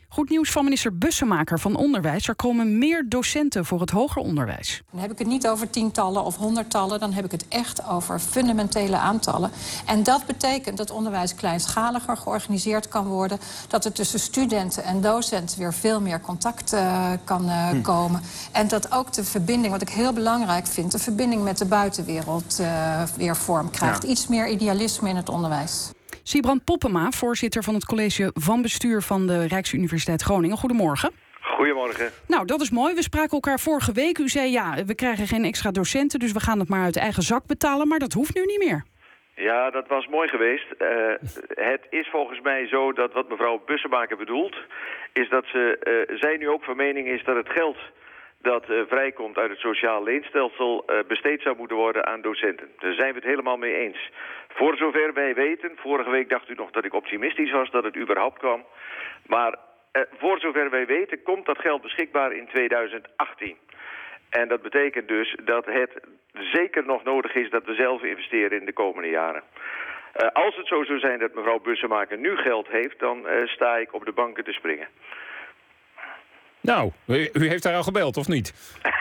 Goed nieuws van minister Bussemaker van Onderwijs. Er komen meer docenten voor het hoger onderwijs. Dan heb ik het niet over tientallen of honderdtallen. Dan heb ik het echt over fundamentele aantallen. En dat betekent dat onderwijs kleinschaliger georganiseerd kan worden. Dat er tussen studenten en docenten weer veel meer contact kan komen. En dat ook de verbinding, wat ik heel belangrijk vind, de verbinding met de buitenwereld weer vorm krijgt. Ja. Iets meer idealisme in het onderwijs. Siebrand Poppema, voorzitter van het college van bestuur van de Rijksuniversiteit Groningen. Goedemorgen. Goedemorgen. Nou, dat is mooi. We spraken elkaar vorige week. U zei, ja, we krijgen geen extra docenten, dus we gaan het maar uit eigen zak betalen. Maar dat hoeft nu niet meer. Ja, dat was mooi geweest. Het is volgens mij zo dat wat mevrouw Bussemaker bedoelt, is dat zij nu ook van mening is dat het geld dat vrijkomt uit het sociaal leenstelsel besteed zou moeten worden aan docenten. Daar zijn we het helemaal mee eens. Voor zover wij weten, vorige week dacht u nog dat ik optimistisch was dat het überhaupt kwam. Maar voor zover wij weten komt dat geld beschikbaar in 2018. En dat betekent dus dat het zeker nog nodig is dat we zelf investeren in de komende jaren. Als het zo zou zijn dat mevrouw Bussemaker nu geld heeft, dan sta ik op de banken te springen. Nou, u heeft daar al gebeld, of niet?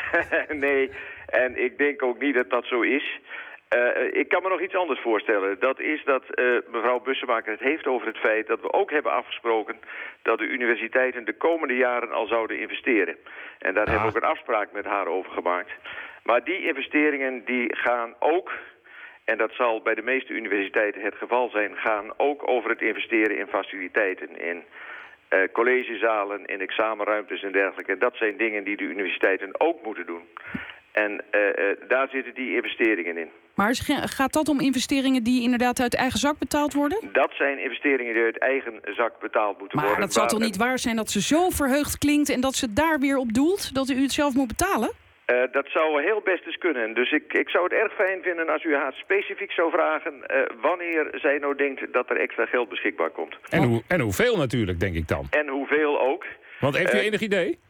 Nee, en ik denk ook niet dat dat zo is. Ik kan me nog iets anders voorstellen. Dat is dat mevrouw Bussemaker het heeft over het feit dat we ook hebben afgesproken dat de universiteiten de komende jaren al zouden investeren. En daar hebben we ook een afspraak met haar over gemaakt. Maar die investeringen die gaan ook, en dat zal bij de meeste universiteiten het geval zijn, gaan ook over het investeren in faciliteiten, in collegezalen, in examenruimtes en dergelijke. Dat zijn dingen die de universiteiten ook moeten doen. En daar zitten die investeringen in. Maar gaat dat om investeringen die inderdaad uit eigen zak betaald worden? Dat zijn investeringen die uit eigen zak betaald moeten worden. Maar dat zal toch niet waar zijn dat ze zo verheugd klinkt en dat ze daar weer op doelt, dat u het zelf moet betalen? Dat zou heel best eens kunnen. Dus ik zou het erg fijn vinden als u haar specifiek zou vragen wanneer zij nou denkt dat er extra geld beschikbaar komt. En hoeveel natuurlijk, denk ik dan. En hoeveel ook. Want heeft u enig idee?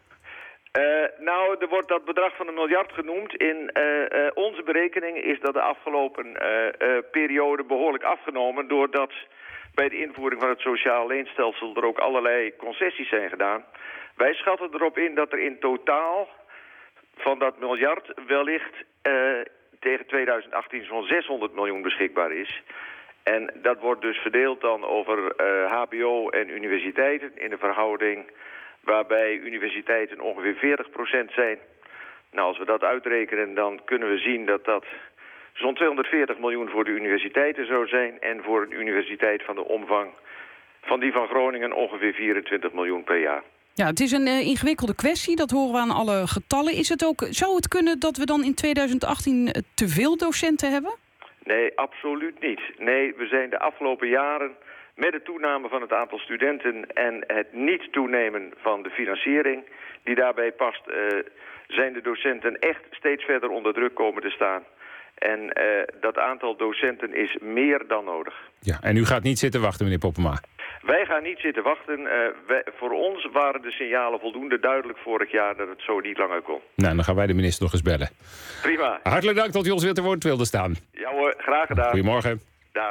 Nou, er wordt dat bedrag van 1 miljard genoemd. In onze berekening is dat de afgelopen periode behoorlijk afgenomen, doordat bij de invoering van het sociaal leenstelsel er ook allerlei concessies zijn gedaan. Wij schatten erop in dat er in totaal van dat miljard wellicht tegen 2018 zo'n 600 miljoen beschikbaar is. En dat wordt dus verdeeld dan over hbo en universiteiten in de verhouding waarbij universiteiten ongeveer 40% zijn. Nou, als we dat uitrekenen, dan kunnen we zien dat dat zo'n 240 miljoen voor de universiteiten zou zijn en voor een universiteit van de omvang van die van Groningen ongeveer 24 miljoen per jaar. Ja, het is een ingewikkelde kwestie, dat horen we aan alle getallen. Zou het kunnen dat we dan in 2018 te veel docenten hebben? Nee, absoluut niet. Nee, we zijn de afgelopen jaren met de toename van het aantal studenten en het niet toenemen van de financiering die daarbij past, zijn de docenten echt steeds verder onder druk komen te staan. En dat aantal docenten is meer dan nodig. Ja, en u gaat niet zitten wachten, meneer Poppema? Wij gaan niet zitten wachten. Voor ons waren de signalen voldoende duidelijk vorig jaar dat het zo niet langer kon. Nou, dan gaan wij de minister nog eens bellen. Prima. Hartelijk dank dat u ons weer te woord wilde staan. Ja hoor, graag gedaan. Goedemorgen.